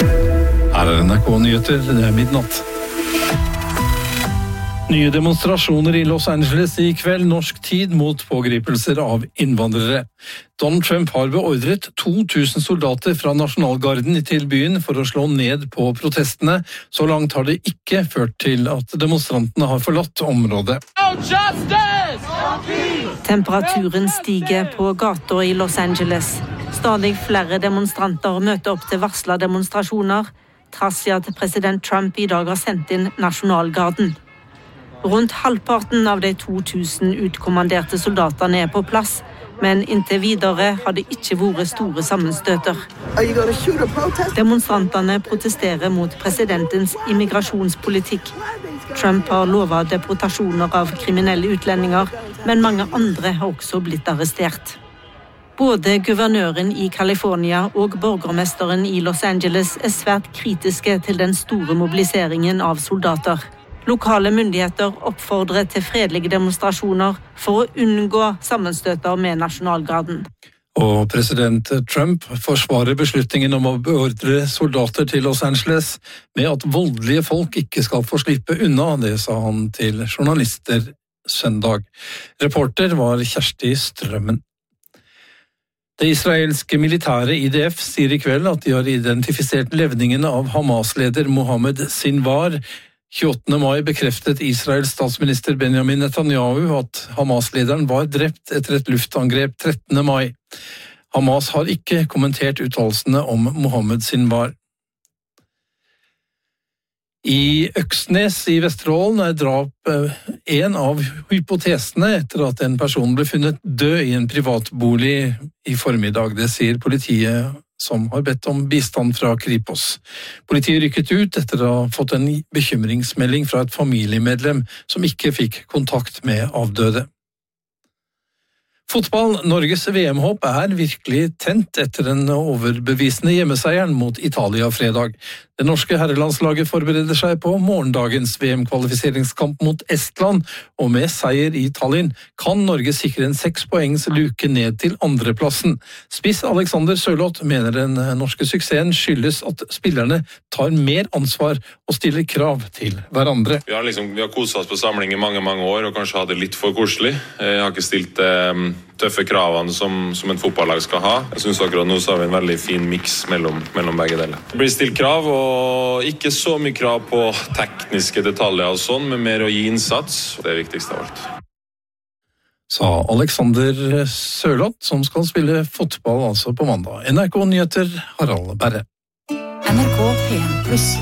Her NRK-nyheter, det midnatt. Nye demonstrasjoner i Los Angeles i kveld, norsk tid mot pågripelser av innvandrere. Donald Trump har beordret 2000 soldater fra nasjonalgarden til byen for å slå ned på protestene. Så langt har det ikke ført til at demonstrantene har forlatt området. Temperaturen stiger på gater i Los Angeles. Stadig flere demonstranter møter opp til varsla demonstrasjoner, trass i at president Trump i dag har sendt inn nasjonalgarden. Rundt halvparten av de 2000 utkommanderte soldatene er på plass, men inntil videre har det ikke vært store sammenstøter. Demonstrantene protesterer mot presidentens immigrasjonspolitikk. Trump har lovet deportasjoner av kriminelle utlendinger, men mange andre har også blitt arrestert. Både guvernøren i California og borgermesteren i Los Angeles er svært kritiske til den store mobiliseringen av soldater. Lokale myndigheter oppfordrer til fredelige demonstrasjoner for å unngå sammenstøter med nasjonalgarden. Og president Trump forsvarer beslutningen om å beordre soldater til Los Angeles med at voldelige folk ikke skal få slippe unna. Det sa han til journalister søndag. Reporter var Kjersti Strømmen. Det israelske militære IDF sier i kveld at de har identifisert levningene av Hamas-leder Mohammed Sinwar. 28. mai bekreftet Israels statsminister Benjamin Netanyahu at Hamas-lederen var drept etter et luftangrep 13. mai. Hamas har ikke kommentert uttalelsene om Mohammed Sinwar. I Øksnes i Vesterålen er drap en av hypotesene etter at en person ble funnet død i en privatbolig i formiddag. Det sier politiet, som har bedt om bistand fra Kripos. Politiet rykket ut etter å ha fått en bekymringsmelding fra et familiemedlem som ikke fikk kontakt med avdøde. Fotball, Norges VM-håp er virkelig tent etter den overbevisende hjemmeseieren mot Italia fredag. Det norske herrelandslaget forbereder seg på morgendagens VM-kvalifiseringskamp mot Estland, og med seier i Tallinn kan Norge sikre en 6 poengs luke ned til andreplassen. Spiss Alexander Sørloth mener den norske suksessen skyldes at spillerne tar mer ansvar og stiller krav til hverandre. Vi har koset oss på samling i mange år, og kanskje hatt det litt for koselig. Jeg har ikke stilt tøffe kravene som et fotballag skal ha. Jeg synes akkurat nå så har vi en veldig fin mix mellom begge deler. Det blir stilt krav, og ikke så mye krav på tekniske detaljer og sånn, men mer å gi innsats. Det er viktigst av alt. Sa Alexander Sørloth, som skal spille fotball altså på mandag. NRK-nyheter, Harald Berre. NRK P1+.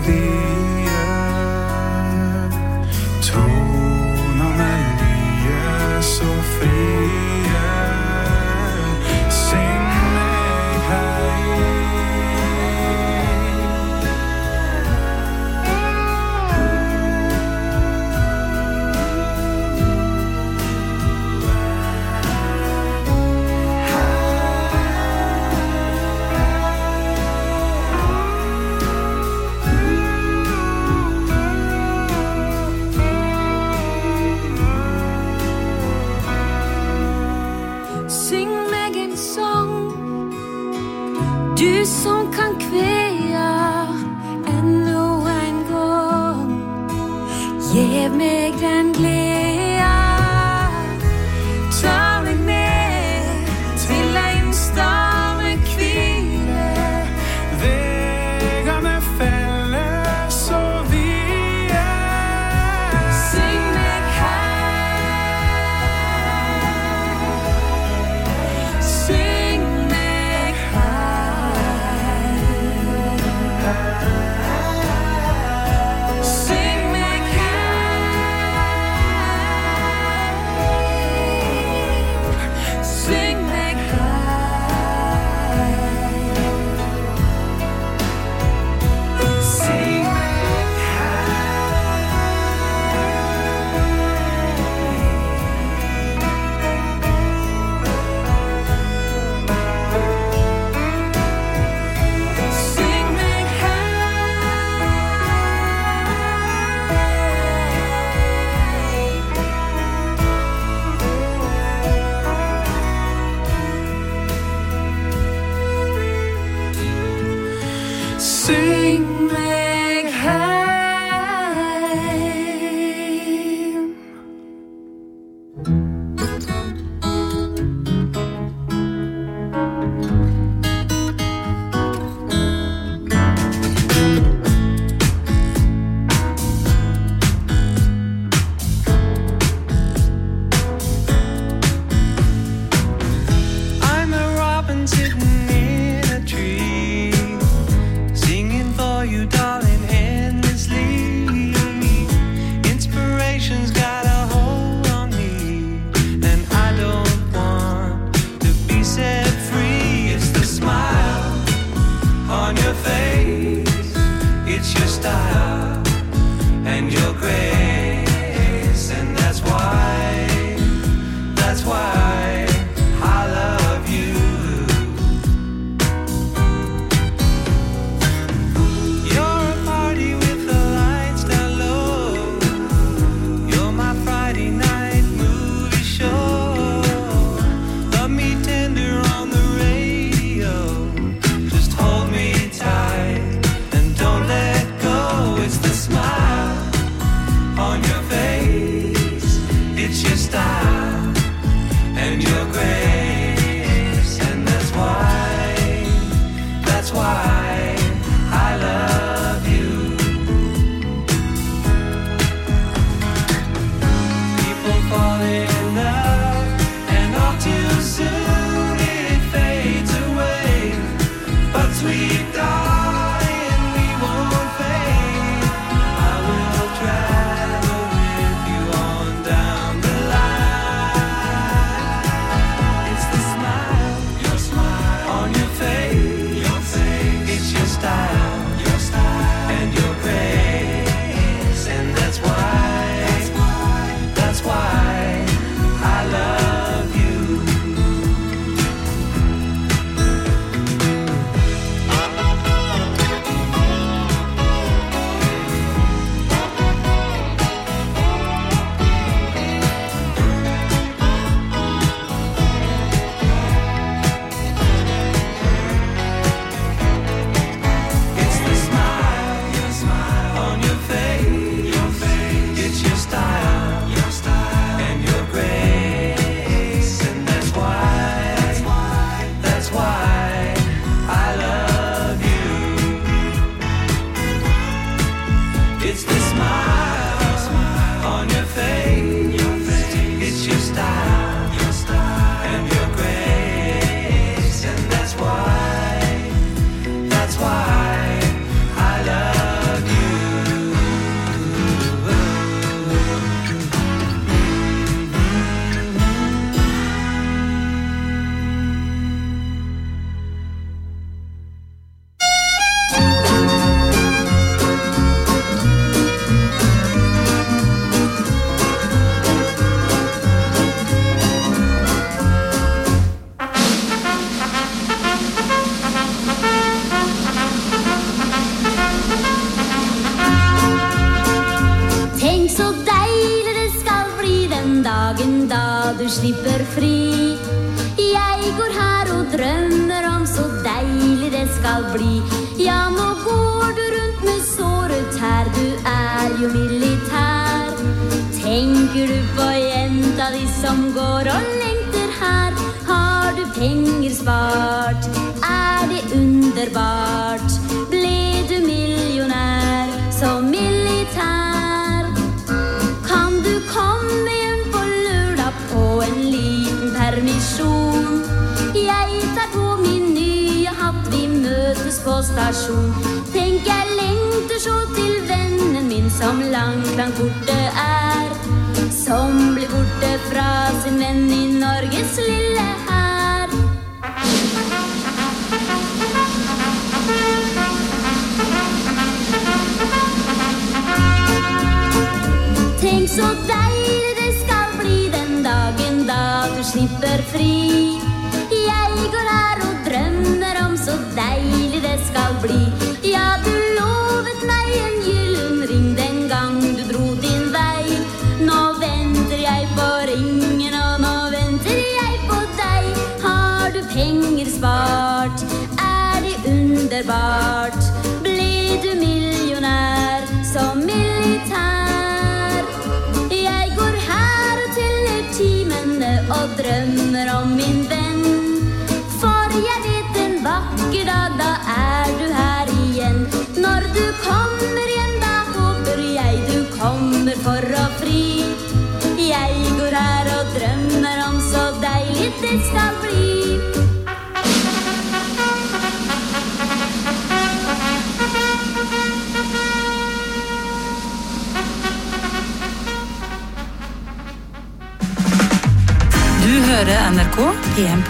Tonene lie Gjev meg den gleda, ta meg ned til en større hvile. Vegene felles og vide. Syng meg heim, syng meg heim. Syng meg heim, syng meg heim. Syng Syng meg heim. Syng meg heim. I'm a robin sitting in a tree, singing for you, darling, endlessly. Inspiration's got a hold on me, and I don't want to be set free. It's the smile on your face, it's your style and your grace, and that's why I love you. You're a party with the lights down low. You're my Friday night movie show. Love me tender on the radio. Just hold me tight and don't let go. It's the smile on your face, it's your style and your grace, and that's why I love you. People fall in love, and all too soon it fades away. But sweet darling, we won't fade. I will travel with you on down the line. It's the smile, your smile on your face, it's your style and your grace, and that's why I love you. It's the smile on your face, it's your style and your grace, and that's why I love you. It's the smile on your face, it's your style and your grace, and that's why I love you. Tenk så deilig det skal bli den dagen da du slipper fri. Jeg går her og drømmer om så deilig det skal bli. Ja, nå går du rundt med såret her, du er jo militær. Tenker du på jenta di som går og lengter her? Har du penger spart? Det underbart? Ble du millionær som militær? Kan du komme hjem på lørdag på en liten permisjon? Jeg tar på min nye hatt, vi møtes på stasjon. Tenk, jeg lengter så til vennen min som langt borte som blir borte fra sin venn I Norges lille her. Tenk så deilig det skal bli den dagen da du slipper fri. Jeg går her og drømmer om så deilig det skal bli. Ja, du lovet meg en gyllen ring den gang du dro din vei. Nå venter jeg på ringen, og nå venter jeg på deg. Har du penger spart? Det underbart? Ble du millionær som militær? Jeg går her og teller timene og drømmer om min venn. For jeg vet en vakker dag, da du her igjen. Når du kommer hjem, da håper jeg du kommer for å fri. Jeg går her og drømmer om så deilig det skal bli. Du hører NRK PM+.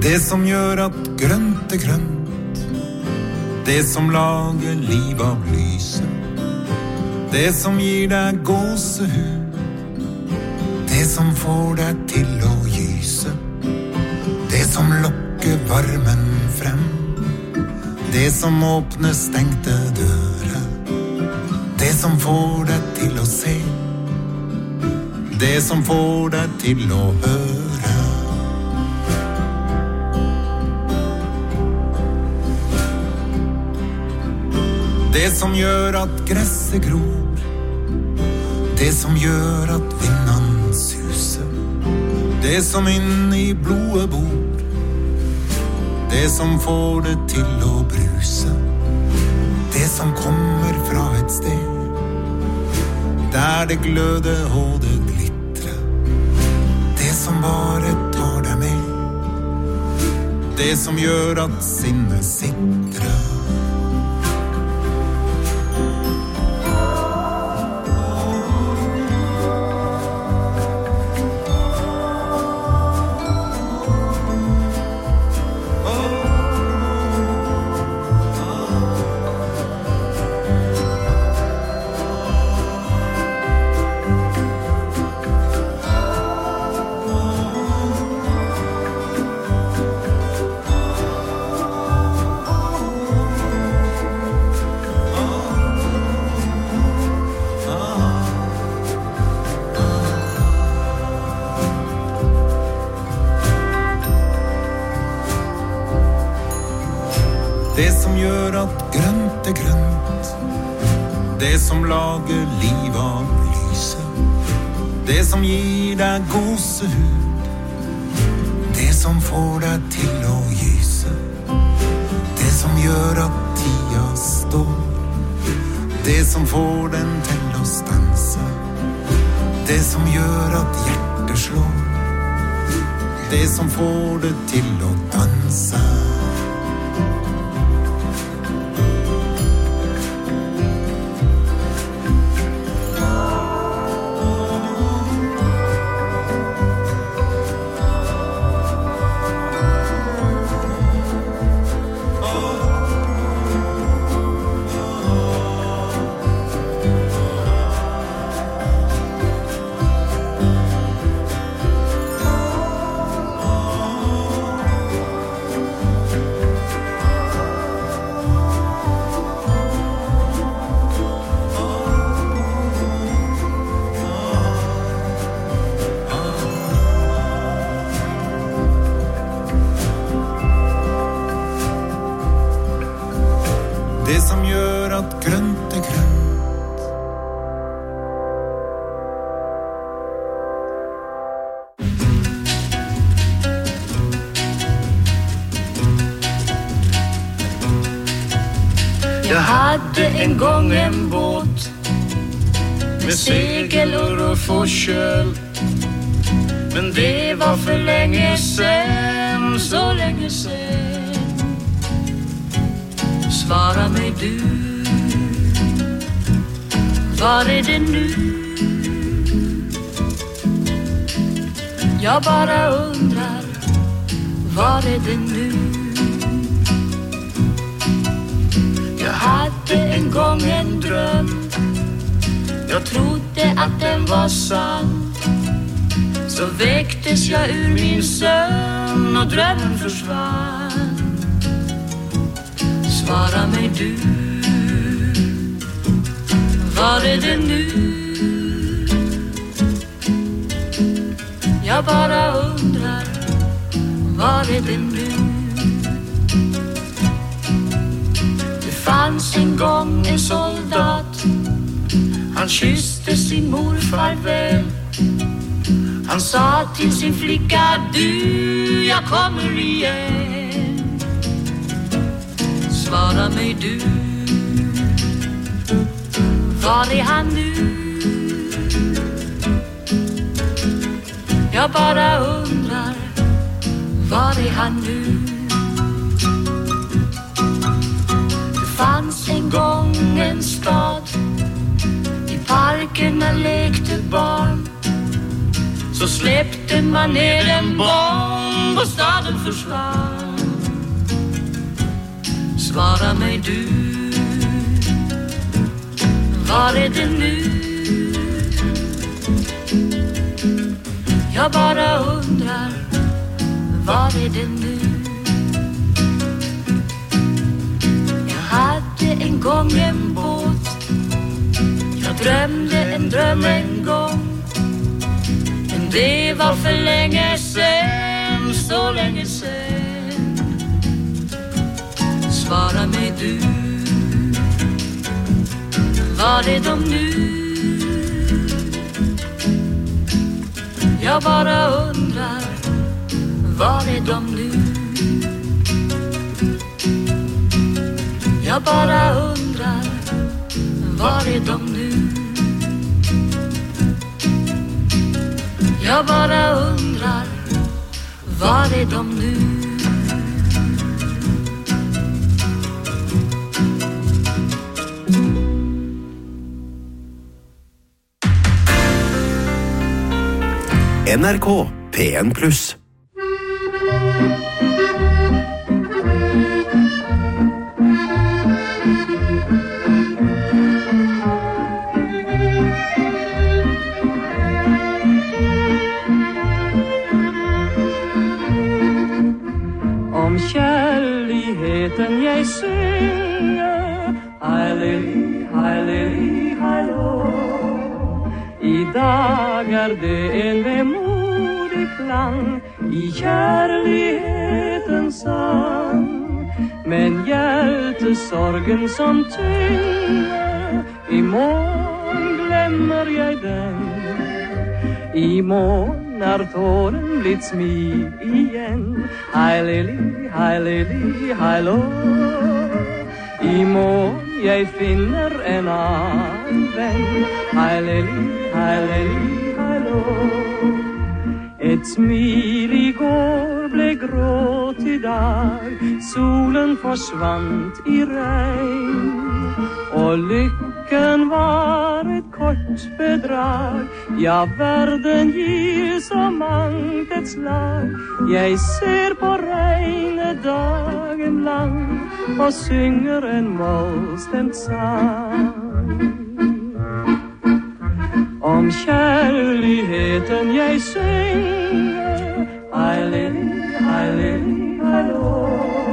Det som gör att grönt är grönt, det som lager liv av lyse, det som ger dig gåsehud, det som får dig till att gyse, det som lockar varmen fram, det som öppnar stängda dörrar, det som får dig till att se, det som får dig till att höra. Det som gör att gräset gror, det som gör att vinnan susar, det som in i blodet bor, det som får det till att brusa, det som kommer från ett steg där det glöder och det glittrar, det som bara tar dig med, det som gör att sinnet sittrar. Det som gör att grönt är grönt, det som lager liv av lyse, det som ger dig gåsehud, det som får dig till att gysa, det som gör att tia står, det som får den till att stansa, det som gör att hjärtat slår, det som får det till att dansa. Det som gör att grönt är grönt. Jag hade en gång en båt med segel och ruff och köl, men det var för länge sen, så länge sen. Svara mig du, var är det nu? Jag bara undrar, var är det nu? Jag hade en gång en dröm, jag trodde att den var sann. Så väcktes jag ur min sömn och drömmen försvann. Svara mig du, var är det nu? Jag bara undrar, var är det nu? Det fanns en gång en soldat, han kysste sin mor farväl. Han sa till sin flicka, du, jag kommer igen. Svara mig du, var är han nu? Jag bara undrar, var är han nu? Det fanns en gång en stad, i parkerna lekte barn. så släppte man ner en bomb och staden försvann. Svara mig du, var är det nu? Jag bara undrar, var är det nu? Jag hade en gång en båt, jag drömde en dröm en gång. Men det var för länge sen, så länge sen. Svara mig du, var är de nu? Jag bara undrar, var är de nu? Jag bara undrar, var är de nu? Jag bara undrar, var är de nu? NRK P1+. Om kärligheten jag synger, hej, hej, hallå. Idag är det en vemodig klang i kärlighetens sång. Men hjältesorgen som tynger, imorgon glömmer jag den. Imorgon när tåren blivit smid igen, hej, hallå. Imorgon jag finner en annan vän, hej, hallå. Ett smil igår blev gråt idag, solen försvant i regn. Och lyckan var ett kort bedrag, ja världen ger så mangt ett slag. Jag ser på regnet dagen lång och synger en mollstämd sång. Om kärligheten jag synger, hej, hallå.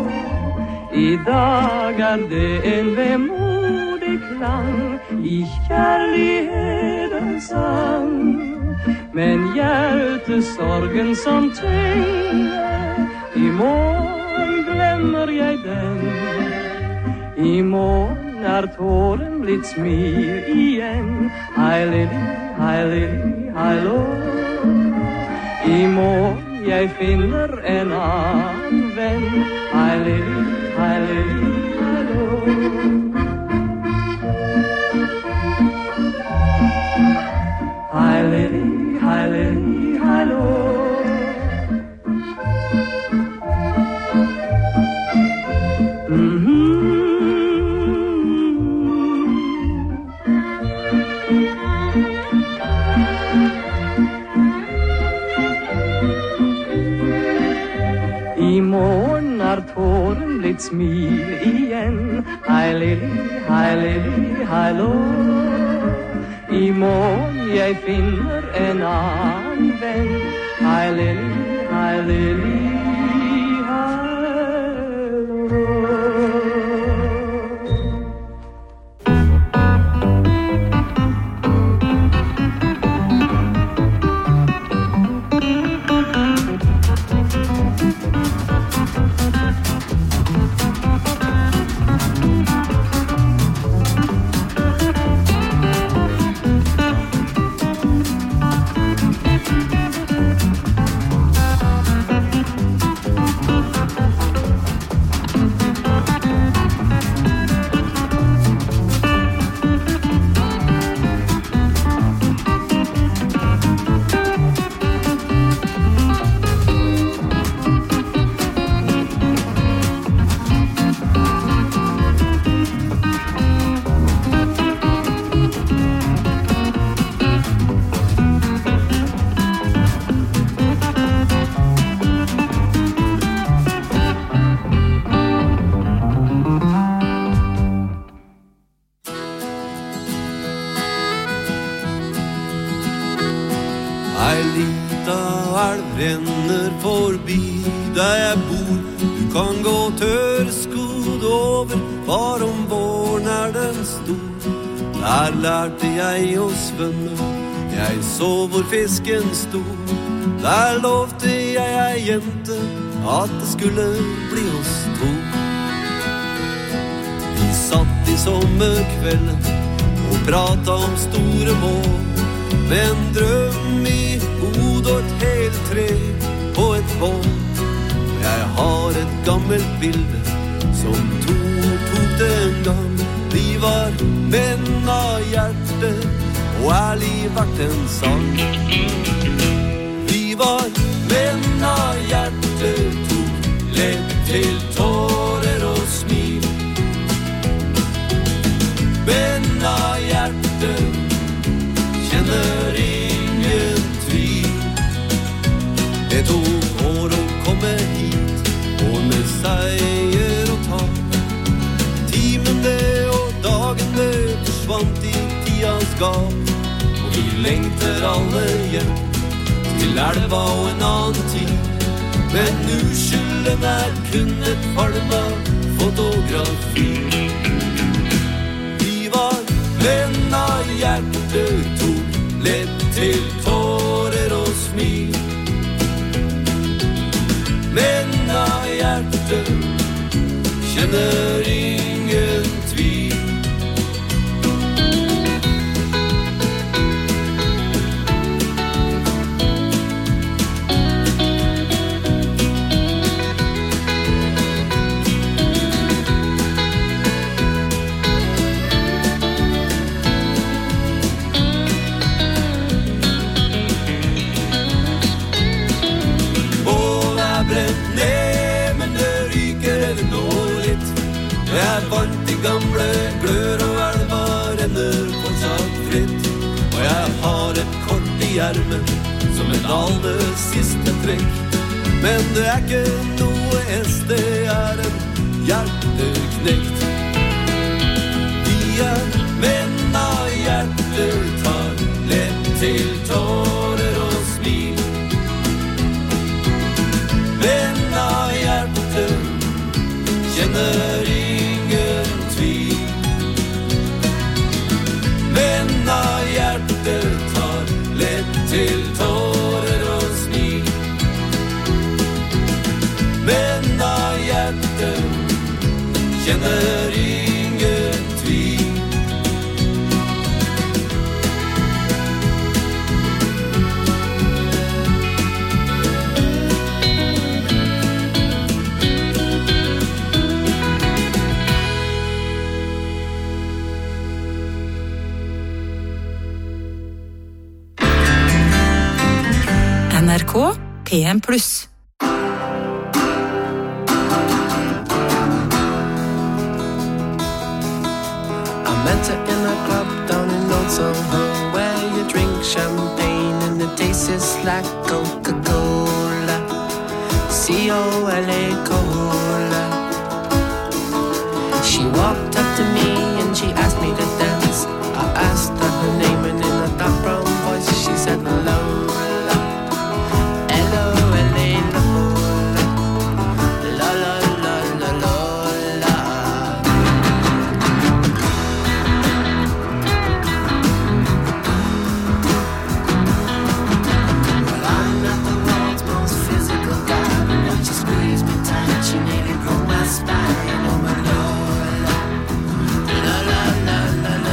Idag är det en vemodig klang i kärlighetens sång. Men hjältesorgen som tynger, imorgon glömmer jag den. Imorgon när tåren blivit smir igen, hej, hallå. Imorgon jag finner en annan vän, hej, hallå. Hej, hallå. Imorgon när tåren blivit smil igen, hej, hallå. Imorgon jag finner en annan vän, hej, hallå. Ei lita elv renner forbi der jeg bor. Du kan gå tørrskodd over, bare om våren den stor. Der lærte jeg å svømme, jeg så hvor fisken sto. Der lovte jeg ei jente at det skulle bli oss to. Vi satt I sommerkvelden og pratet om store mål, med en drøm I hodet og et helt tre på et bål. Jeg har et gammelt bilde som Tor tok den gang. Vi var menn av hjerte og ærlig vært en sang. Vi var menn av hjerte, tok lett til tårer og smil. Menn av hjerte, kjenner ingen tvil. Det tok år å komme hit, år med seier og tap. Timene og dagene forsvant I tidas gap. Og vi lengter alle hjem til elva og en annen tid. Men uskylden kun et falma fotografi. Vi var venn av hjerte, tok lett til tårer og smil. Venn av hjerte, kjenner ingen tvil. Jeg vant de gamle glør og elva renner fortsatt fritt. Og jeg har et kort I ermen som en aller siste trekk. Men det ikke noe S, det en hjerteknekt. Vi menn av hjerte, tar lett til tårer og smil. Menn av hjerte, kjenner ingen tvil. Menn av hjerte, tar lett til tårer og smil. Menn av hjerte, kjenner ingen tvil. NRK PM+. I met her in a club down in Old Soho, where you drink champagne and it tastes like Coca-Cola. C-O-L-A Cola. She walked up to me and she asked me to dance. I asked her her name and in a dark brown voice she said hello. La la la la la.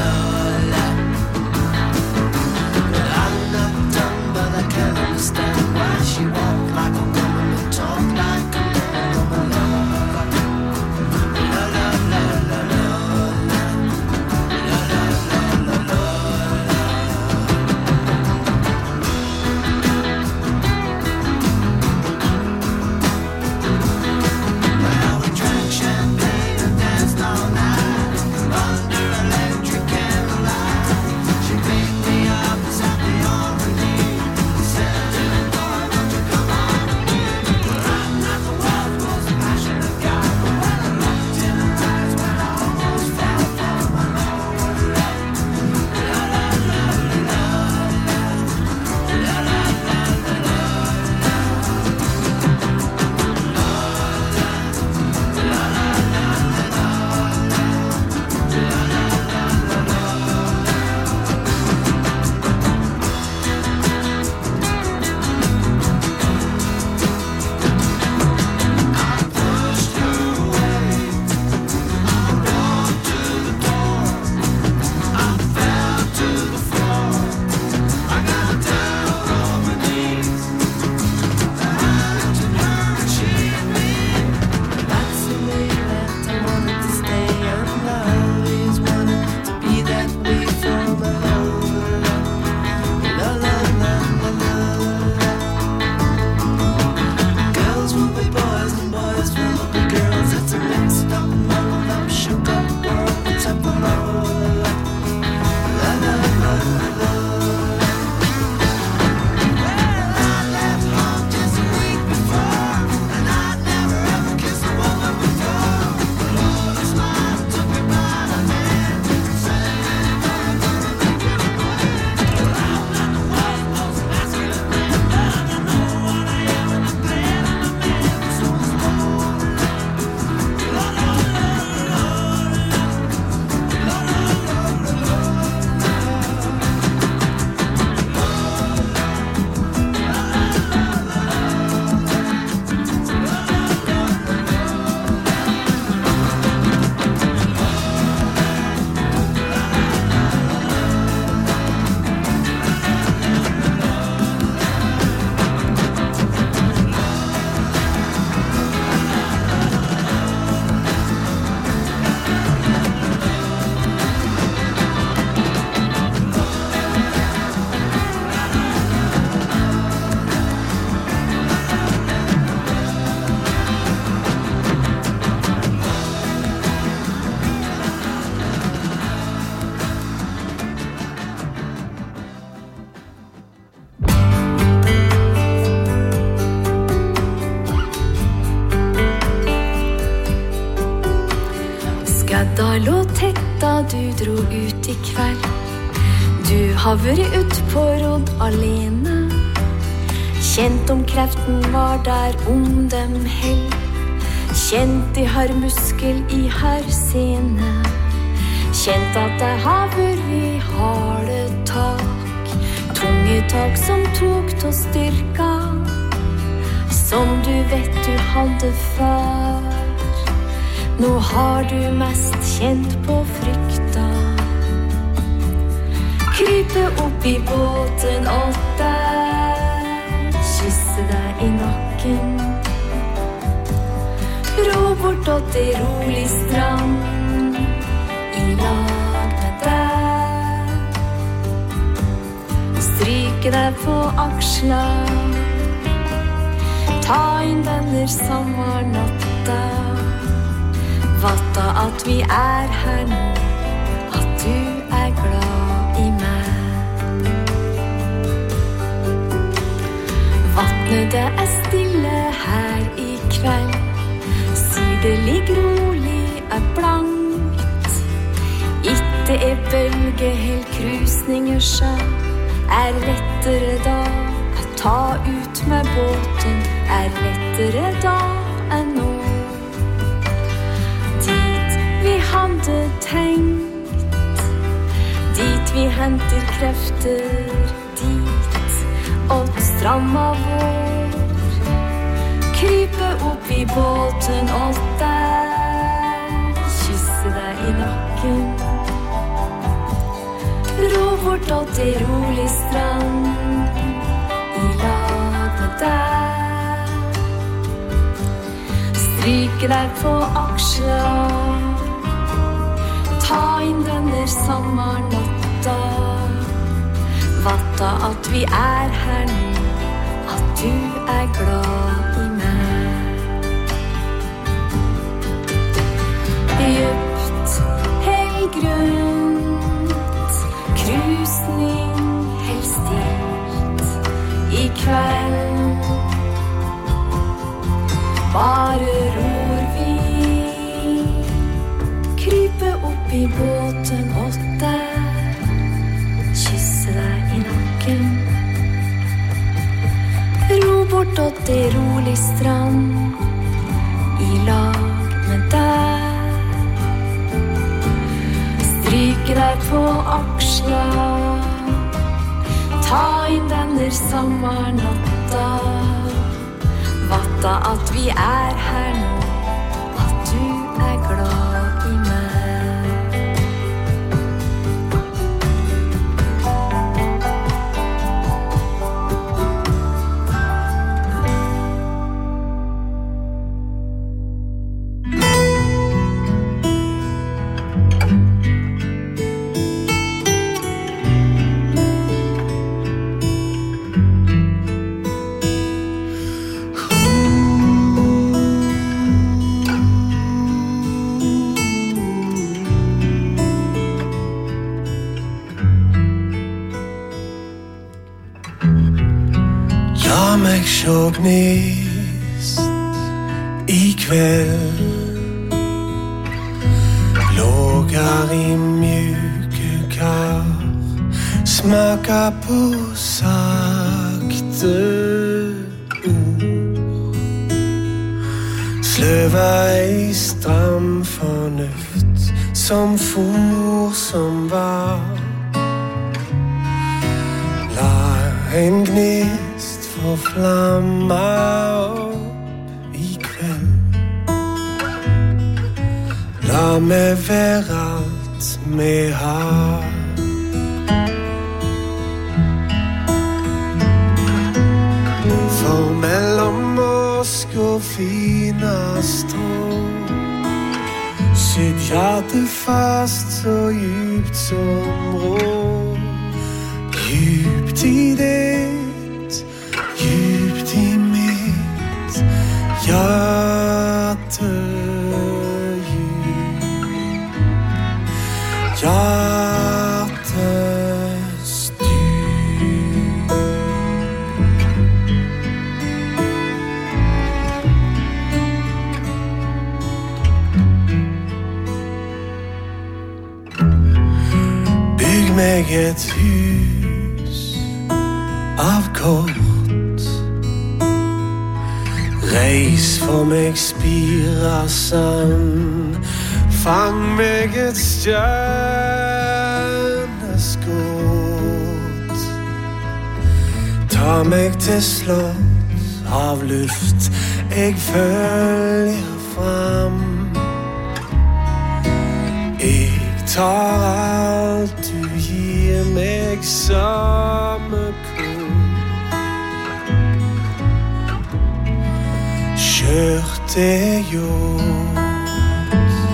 da du dro ut I kveld. Du har vært ut på råd alene. Kjent om kreften var der om dem held. Kjent de har muskel I har sene. Kjent at det har vært harde tak. Tunge tak som tok til styrka. Som du vet du hadde før. Nå har du mest kjent på frykta. Krype opp I båten og der kysse deg I nakken. Ro bortåt I rolig strand I lag med deg. Stryke deg på aksla. Ta inn denne sommernatta. Vatta at vi her nå. At du glad I meg. Vattnet det stille her I kveld. Det ligger rolig blankt. Ikke bølge helt krusninger sja. Lettere da ta ut med båten. Lettere da enn nå. Dit vi hadde tenkt. Dit vi henter krefter. Dit åt stranda vår. Krype opp I båten og der kysse deg I nakken. Ro bortåt I rolig strand I lag med deg. Stryke deg på aksla. Ta inn denne sommernatta. Vatta at vi her nå. At du glad I Djupt, helt grunt. Krusning, helt stilt I kveld. Bare ror vi. Krype opp I båten og der kysse deg I nakken. Ro bortåt I rolig strand I lag med deg. Stryke deg på aksla. Ta inn denne sommernatta. Vatta at vi her nå. At du glad I meg. Så gnist I kveld. Lågar I mjuke kar. Smaka på sakte ord. Sløva I stram fornuft. Som for som var. La en gnist for flamma opp I kveld. La meg være alt vi har. For mellom oss går fina strå. Sitt hjerte fast så djupt som rå. Djupt I ditt, djupt I mitt hjerte. Hjertes dyr. meg et hus av kort. Reis for meg spira sand, fang meg et stjerneskott. Ta meg til slott av luft, jeg følger fram. Jeg tar alt du gir meg, samme hvor. Kjørt er gjort,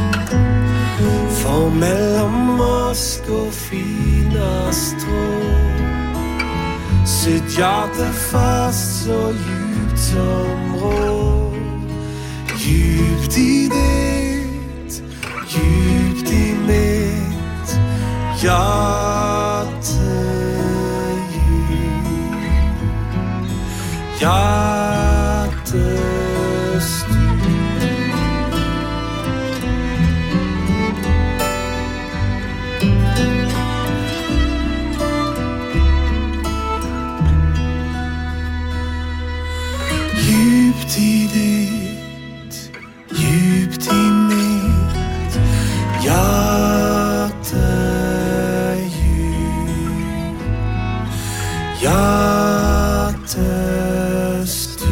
for mellom mosk og fina strå sitt hjerte fast så djupt som rå. Djupt i ditt, djupt i mitt hjerte djupt. Djupt i ditt, djupt i mitt hjerte djupt, hjertestyr.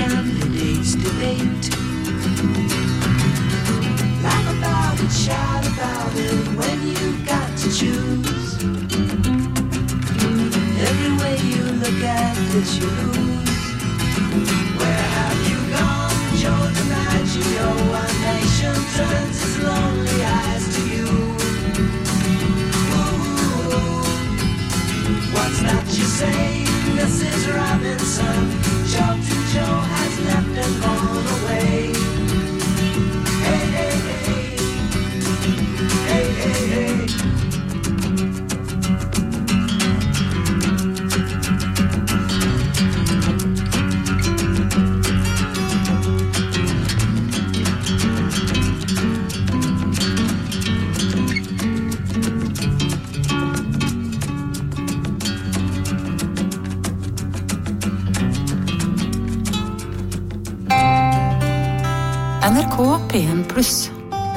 Candidates debate. Laugh about it, shout did you lose? Where have you gone, Joe DiMaggio? A nation turns its lonely eyes to you. Ooh, what's that you say, Mrs. Robinson? Joe to Joe has left and gone away. Hey, hey, hey. Hey, hey, hey. NRK P1+.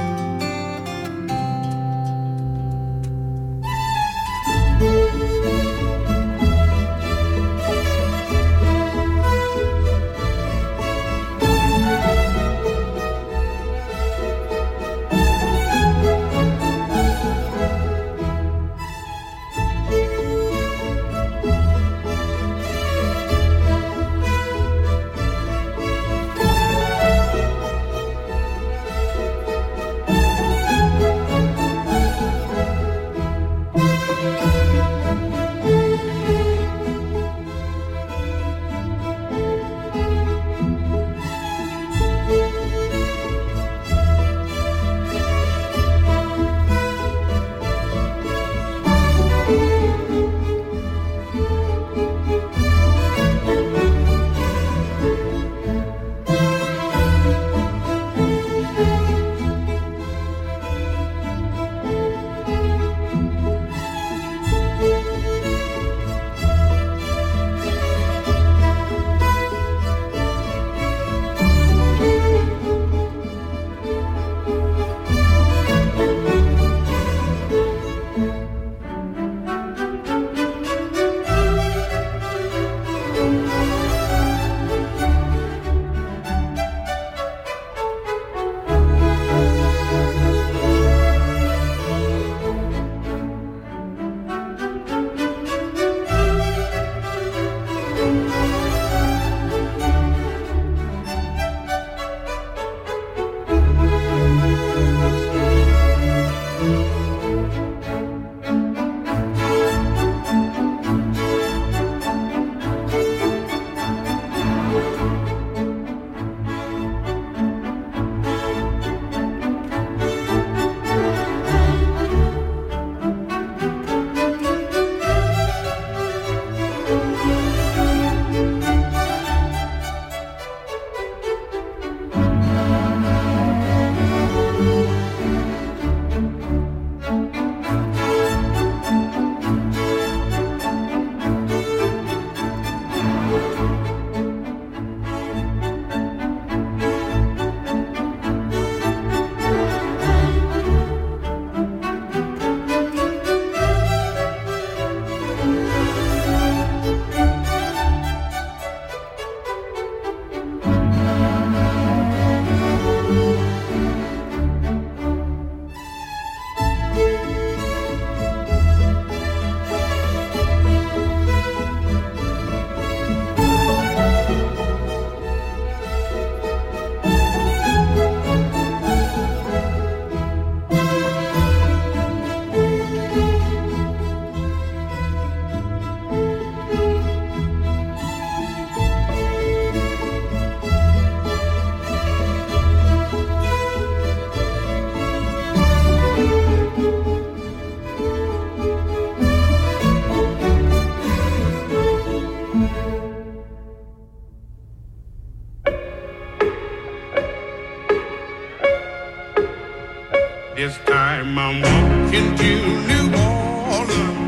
This time I'm walking to New Orleans.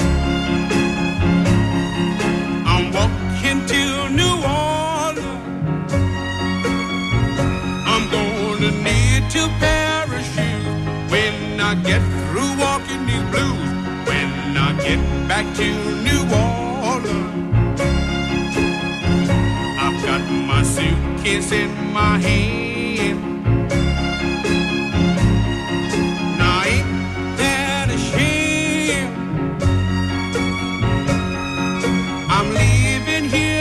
I'm walking to New Orleans. I'm gonna need to parachute when I get through walking these blues. When I get back to New Orleans, I've got my suitcase in my hand. Here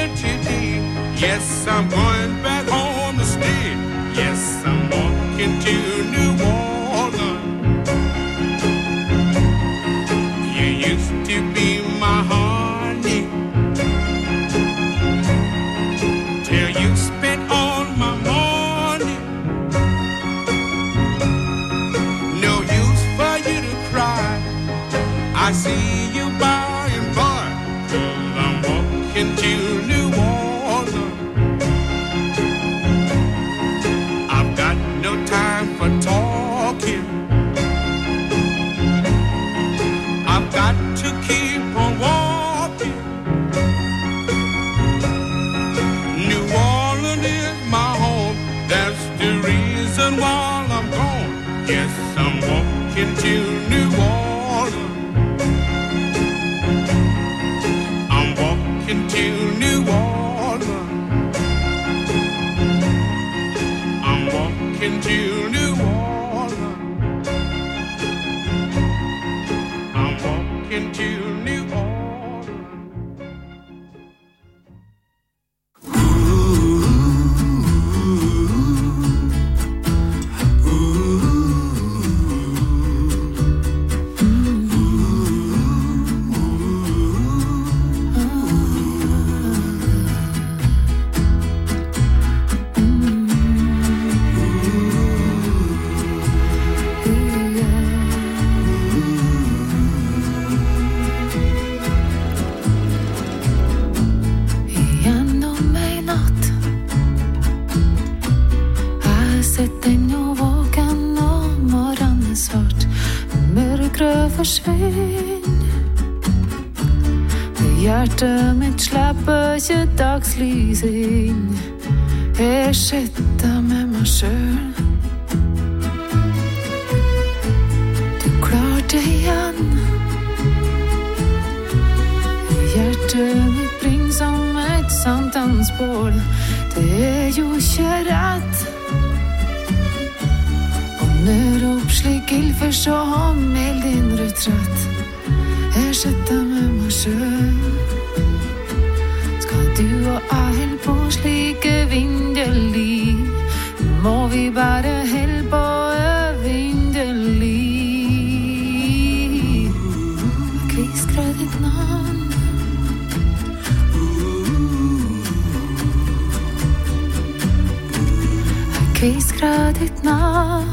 used to be my honey. Till you spent all my money. No use for you to cry. I see you by and by. 'Cause I'm walking to New Orleans. I've got no time for talking. I've got to keep on walking. New Orleans is my home. That's the reason why I'm gone. Yes, I'm walking to New Orleans. I'm walking to New Orleans. I'm walking to New Orleans. I'm walking to New Orleans. Gjennom ei natt Jeg sitter ennå våken og morgenen er svart. Mørket forsvinner. Hjertet mitt slipper ikke dagslyset inn. Jeg sitter med meg selv. Du klarte igjen. Hjertet mitt brinner som et sankthansbål. Det er jo ikke rett. Og ned opp slik ild for så meld din retrett. Jeg sitter med meg selv. Skal du og jeg holde på slike vindelig? Må vi bare holde på vindelig? Jeg kviskrer ditt navn. Jeg kviskrer ditt navn.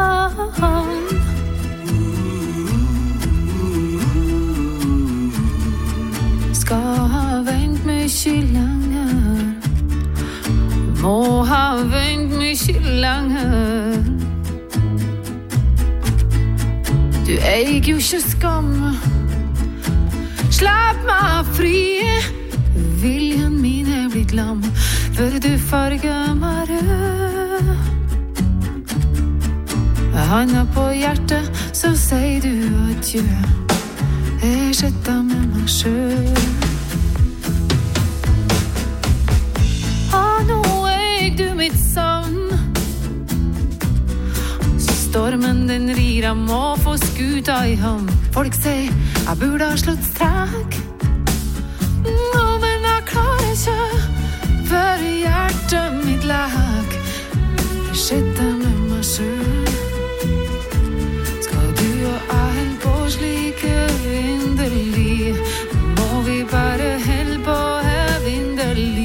Skal ha vent mye lenger. Må ha vent mye lenger. Du eier jo ikke skam. Slapp meg fri. Viljen min er blitt lam, for du farger meg rød. Med handa på hjertet, så sier du adjø. Jeg sitter med meg selv. Nå er du mitt savn. Stormen den rir, jeg må få skuta i havn. Folk sier jeg burde ha slått strek. Nå, men jeg klarer ikke, for hjertet mitt lek. Jeg sitter med meg selv. Skal du og jeg holde på slike vindelig? Må vi bare holde på vindelig?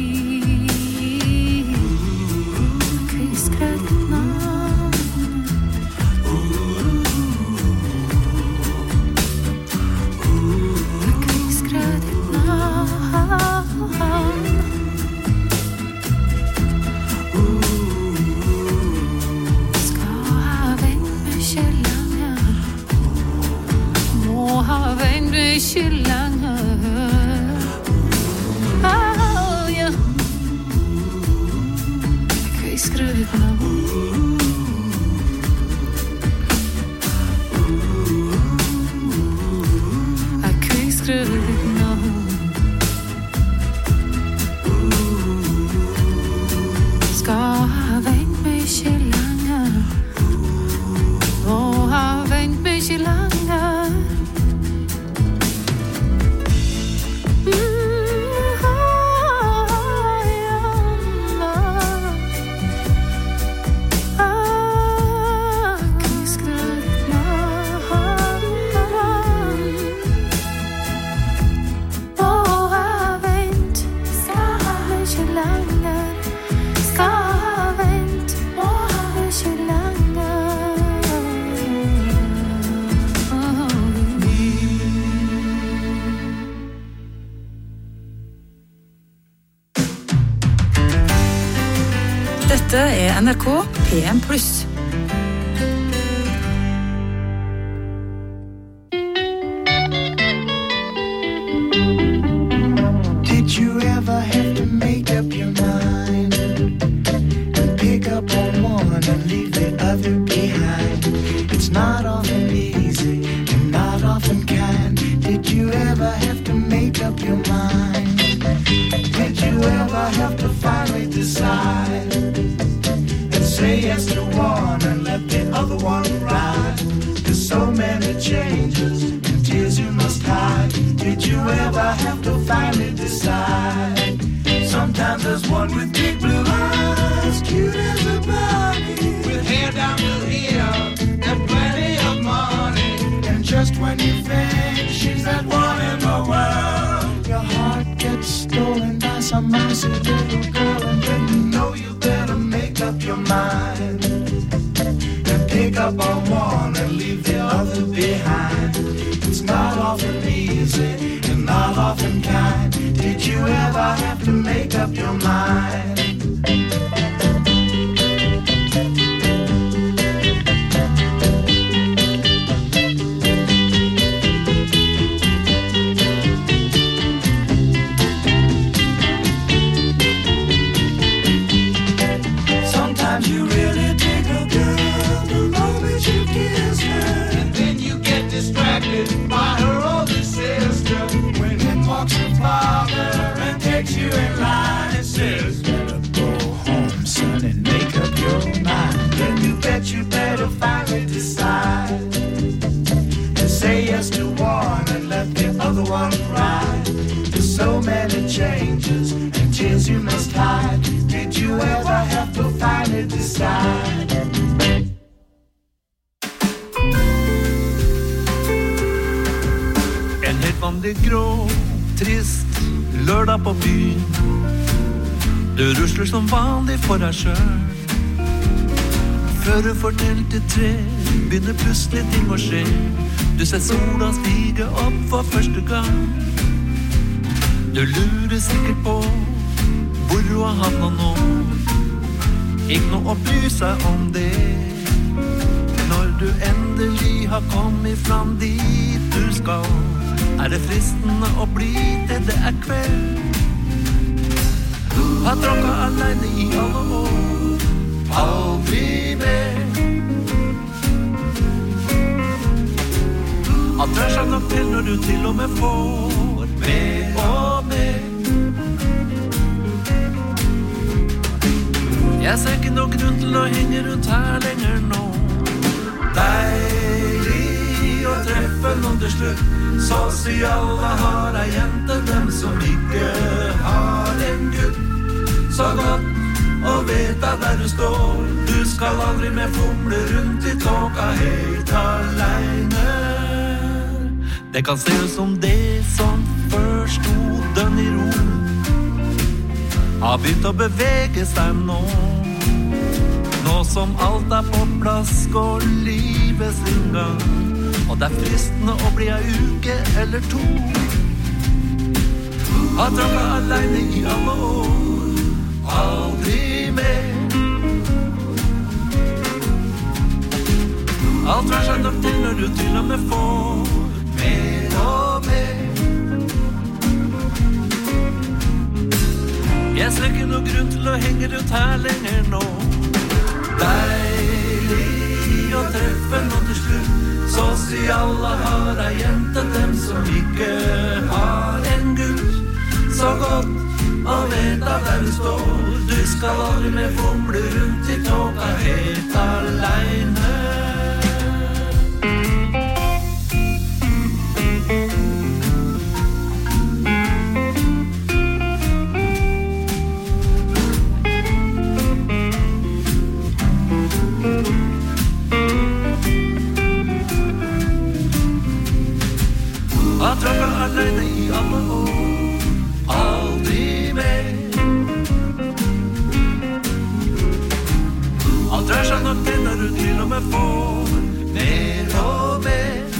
Ikke lenger. Ja. Jeg kviskrer ditt navn. Jeg kviskrer ditt navn. Skal ha vent mye lenger. Må ha vent mye lenger. NRK P1+. Did you ever have to make up your mind and pick up on one and leave the other behind? It's not often easy and not often kind. Did you ever have to make up your mind? Did you ever have to finally decide and say yes to one and let the other one ride? There's so many changes and tears you must hide. Did you ever have to finally decide? Sometimes there's one with big blue eyes, cute as a bunny, with hair down to here and plenty of money. And just when you think she's that one in the world, your heart gets stolen by some mousy little girl. And then you know you better make up your mind and pick up on one and leave the other behind. It's not often easy and not often kind. Did you ever have to make up your mind? Sometimes you really dig a girl the moment you kiss her, and then you get distracted by her older sister. When in walks her father and takes you in line and says, better go home, son, and make up your mind. Then you bet you better finally decide and say yes to one and let the other one ride. There's so many changes and tears you must hide. Did you ever have to finally decide? En helt vanlig grå, trist lørdag på byen. Du rusler som vanlig for deg selv. Før du får telt til 3, begynner plutselig ting å skje. Du ser sola stige opp for første gang. Du lurer sikkert på hvor du har havnet nå. Ikke noe å bry seg om det. Når du endelig har kommet fram dit du skal, det fristende å bli til det kveld. Har tråkket alene i alle år, aldri mer. Alt drar seg nok til når du til og med får mer og mer. Jeg ser ikke noe grunn til å henge rundt her lenger nå. Deilig å treffe noen til slutt, så si alle har ei jente, dem som ikke har en gutt. Så godt å vite der du står, du skal aldri mer fumle rundt i tåka helt alene. Det kan se ut som det som før stod dønn i ro, har begynt å bevege seg nå. Nå som alt på plass, går livet sin gang, og det fristende å bli ei uke eller 2. Har tråkket alene i alle år, aldri mer. Alt drar seg nok til når du til og med får mer og mer. Jeg ser ikke noe grunn til å henge rundt her lenger nå. Deilig å treffe noen til slutt, så si alle har ei jente, dem som ikke har en gutt. Så godt å vite der du står, du skal aldri mer fumle rundt i tåka helt alene. Har tråkket alene i alle år, aldri mer. Alt drar seg nok til når du til og med får mer og mer.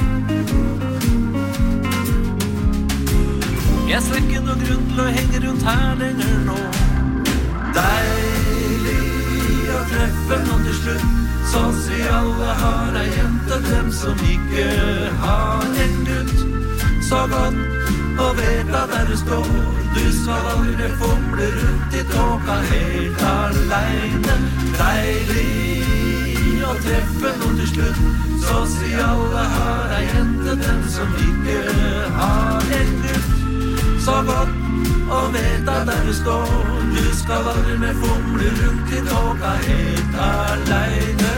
Jeg ser ikke noe grunn til å henge rundt her lenger nå. Deilig å treffer noen til slutt, så si alle har ei jente, dem som ikke har en gutt. Så godt å veta der du står, du skal aldri fomle rundt I tåka helt alene. Deilig å treffe noen til slutt, så si alle har ei jente, dem som ikke har en gutt. Så godt å veta der du står, du skal aldri mer fomle rundt I tåka helt alene.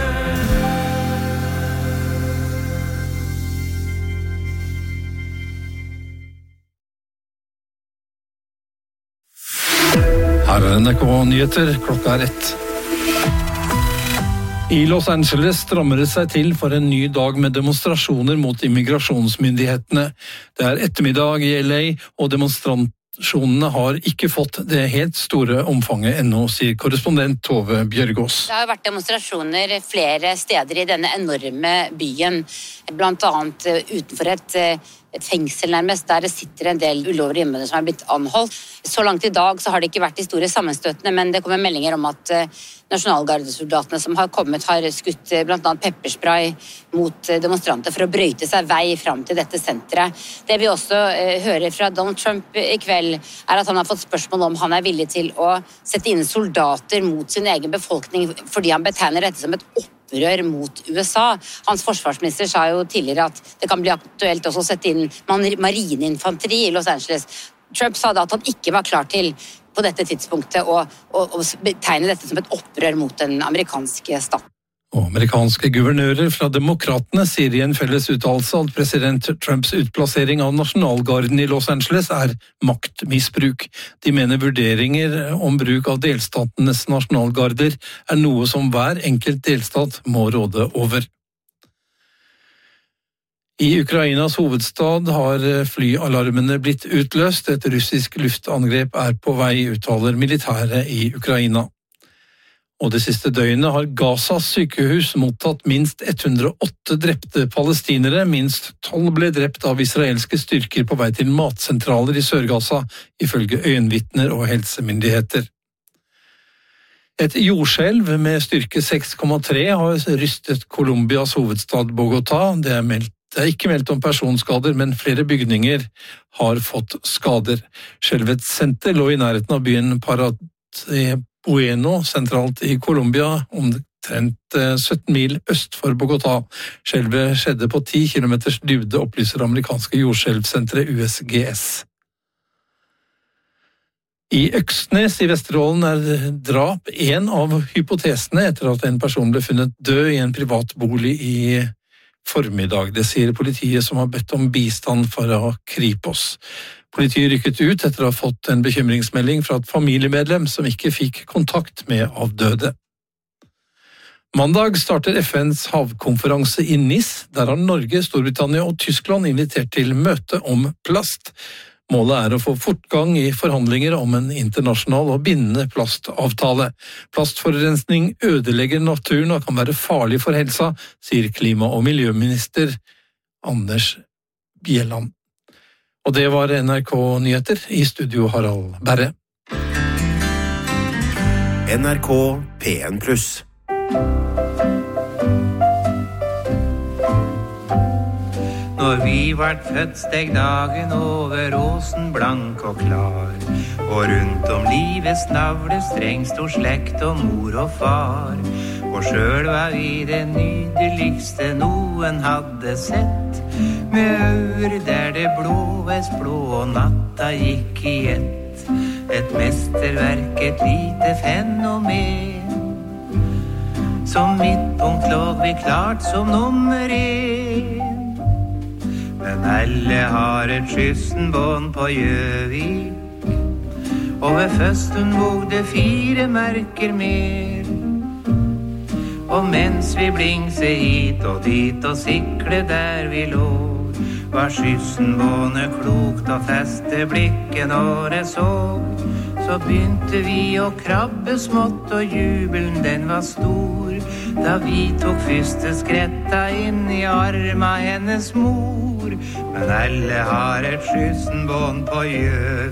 Her NRK Nyheter, klokka 1. I Los Angeles strammer det seg til for en ny dag med demonstrasjoner mot immigrasjonsmyndighetene. Det ettermiddag I LA, og demonstrasjonene har ikke fått det helt store omfanget ennå, sier korrespondent Tove Bjørgås. Det har vært demonstrasjoner flere steder I denne enorme byen, blant annet utenfor et fengsel nærmest, der det sitter en del ulovlige innvandrere som blitt anholdt. Så langt I dag så har det ikke vært de store sammenstøtene, men det kommer meldinger om at nasjonalgardesoldatene som har kommet har skutt blant annet pepperspray mot demonstranter for å brøyte seg vei fram til dette senteret. Det vi også hører fra Donald Trump I kveld at han har fått spørsmål om han villig til å sette inn soldater mot sin egen befolkning, fordi han betegner dette som et opprør mot USA. Hans forsvarsminister sa jo tidligere at det kan bli aktuelt også å sette inn marineinfanteri I Los Angeles. Trump sa da at han ikke var klar til på dette tidspunktet å betegne dette som et opprør mot den amerikanske staten. Og amerikanske guvernører fra demokratene sier I en felles uttalelse at president Trumps utplassering av nasjonalgarden I Los Angeles maktmisbruk. De mener vurderinger om bruk av delstatenes nasjonalgarder noe som hver enkelt delstat må råde over. I Ukrainas hovedstad har flyalarmene blitt utløst. Et russisk luftangrep på vei, uttaler militæret I Ukraina. Og det siste døgnet har Gazas sykehus mottatt minst 108 drepte palestinere. Minst 12 ble drept av israelske styrker på vei til matsentraler I Sør-Gaza, ifølge øyenvitner og helsemyndigheter. Et jordskjelv med styrke 6,3 har rystet Colombias hovedstad Bogotá. Det ikke meldt om personskader, men flere bygninger har fått skader. Skjelvets senter lå I nærheten av byen Parabueno, sentralt I Colombia, omtrent 17 mil øst for Bogotá. Skjelvet skjedde på 10 kilometers dybde, opplyser amerikanske jordskjelvsenteret USGS. I Øksnes I Vesterålen drap en av hypotesene etter at en person ble funnet død I en privat bolig I formiddag. Det sier politiet som har bedt om bistand fra Kripos. Politiet rykket ut etter å ha fått en bekymringsmelding fra et familiemedlem som ikke fikk kontakt med avdøde. Mandag starter FNs havkonferanse I Nice. Der har Norge, Storbritannia og Tyskland invitert til møte om plast. Målet å få fortgang I forhandlinger om en internasjonal og bindende plastavtale. Plastforurensning ødelegger naturen og kan være farlig for helsa, sier klima- og miljøminister Anders Bjelland. Og det var NRK Nyheter. I studio Harald Berre. NRK P1+. Når vi vart født steg dagen over åsen blank og klar, og rundt om livets navle streng stor slekt og mor og far, og selv var vi det nydeligste noen hadde sett, med ør der det blåveis blå og natta gikk I ett, et mesterverk, et lite fenomen, som midtpunkt lå vi klart som nummer 1. Men alle har et skyssenbånd på Gjøvik, og ved fødselen våg det 4 merker mer. Og mens vi blingse hit og dit og sikle der vi lå, var skyssenbåndet klokt å feste blikket når det så. Så begynte vi å krabbe smått, og jubelen den var stor, da vi tok første skretta inn I arma hennes mor. Men alle har et skyssenbånd på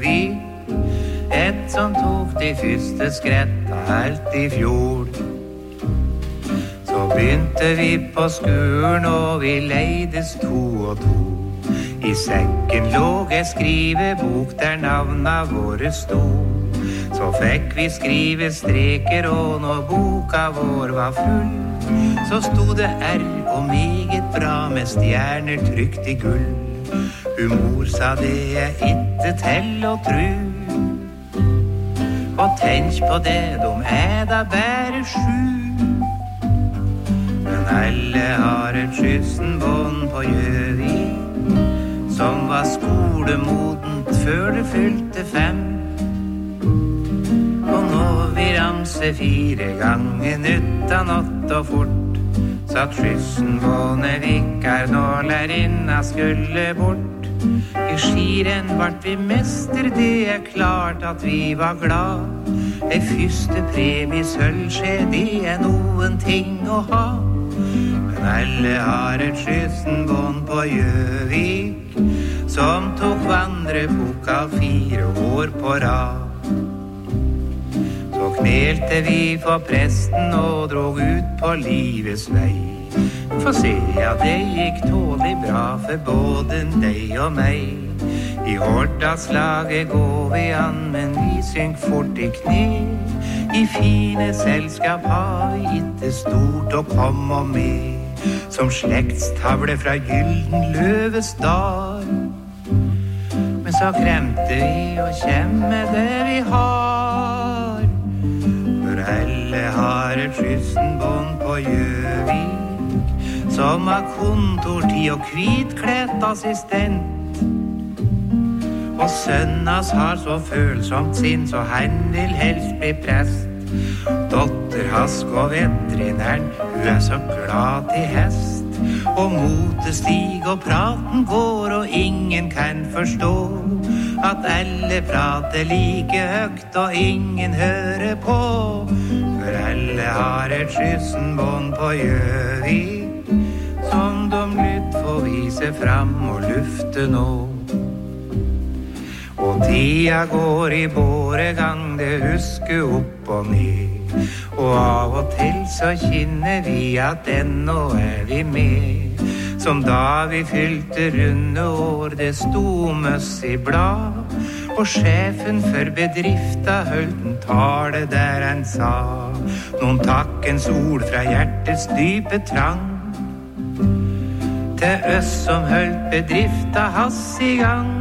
Gjøvik, et som tok de første skretta helt I fjor. begynte vi på skolen, og vi leides 2 og 2. I sekken lå en skrivebok der navna våre stod. Så fikk vi skrive streker, og når boka vår var full, så stod det R og meget bra med stjerner trykt I gull. Mor sa det ikke til å tru. Og tenk på det, de da bare 7. Men alle har et skyssenbånd på Gjøvik, som var skolemodent før det fylte 5. Og nå vi ramse 4 ganger uten 8 og fort, så at skyssenbåndet vikkar når lærerinna skulle bort. I skiren vart vi mester, det klart at vi var glad. Det første premie sølvskje, det noen ting å ha. Men alle har et skyssenbånd på Gjøvik, som tok vandrepokal 4 år på rad. Så knelte vi for presten og drog ut på livets vei. For se at det gikk tålig bra for både deg og meg. I Hordaslaget går vi an, men vi synk fort I kne. I fine selskap har vi ikke stort å komme med, som slektstavle fra Gyldenløves dar. Men så kremte vi og kjemme det vi har, for alle har et skyssenbånd på Gjøvik, som har kontortid og hvitklædt assistent. Og sønnas har så følsomt sinn, så han vil helst bli prest. Dotter Hask og veterinæren, hun så glad til hest. Og motestig og praten går, og ingen kan forstå at alle prater like høgt, og ingen hører på. For alle har et skyssenbånd på Gjøvik, som de lytt får vise fram og lufte nå. Og tida går I båregang, det husker opp og ned. Og av og til så kjenner vi at ennå vi med. Som da vi fylte runde år, det sto møss I blad. Og sjefen for bedrifta holdt en tale der han sa noen takkens ord fra hjertets dype trang. Til oss som holdt bedrifta hans I gang.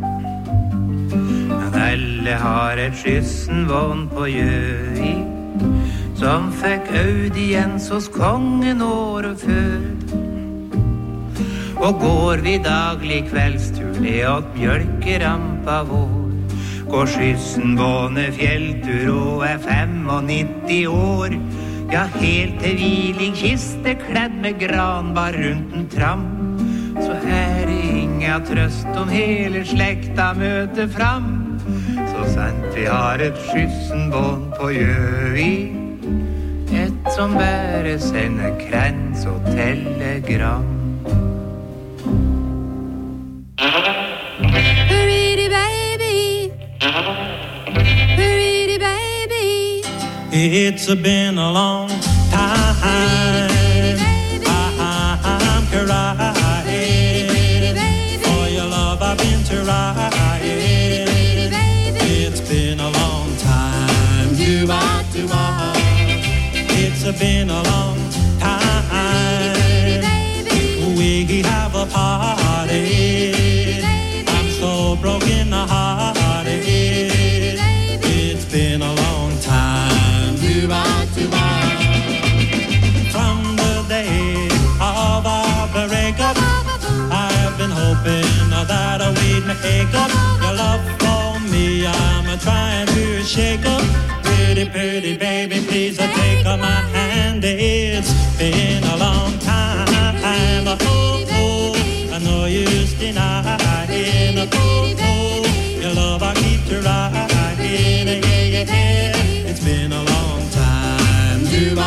Alle har et skyssenvånd på Gjøvik, som fikk audiens hos kongen året før. Og går vi daglig kveldstur ned åt mjølkerampa vår, går skyssenvåndet fjelltur og 95 år. Ja, helt til hviling kiste kledd med granbar rundt en tram. Så det inga trøst om hele slekta møter fram. Så sant vi har et skyssenbånd på Gjøvik, et som bare sender krans og telegram. Hurry baby, hurry baby. It's been a long time. I'm crying for your love. I've been trying. It's been a long time. We have a party. I'm so broken hearted. It's been a long time. From the day of our breakup, I've been hoping that we'd make up. Your love for me, I'm trying to shake up. Pretty baby, please take my hand. It's been a long time. Oh, I know you're denying. Oh, your love I keep trying. Yeah. It's been a long time.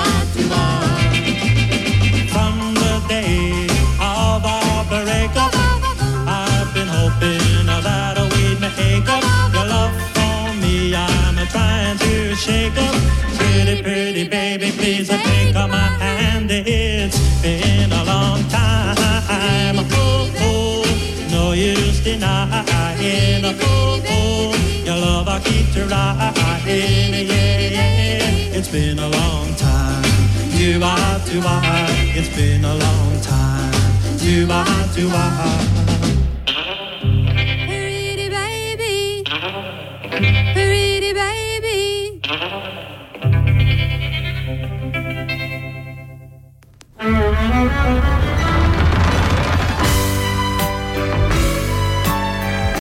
From the day of our breakup, I've been hoping that we'd make up. Your love for me, I'm trying to shake up. Pretty baby, please take my hand. time. No use denying. Your love I keep trying. Yeah. It's been a long time. It's been a long time.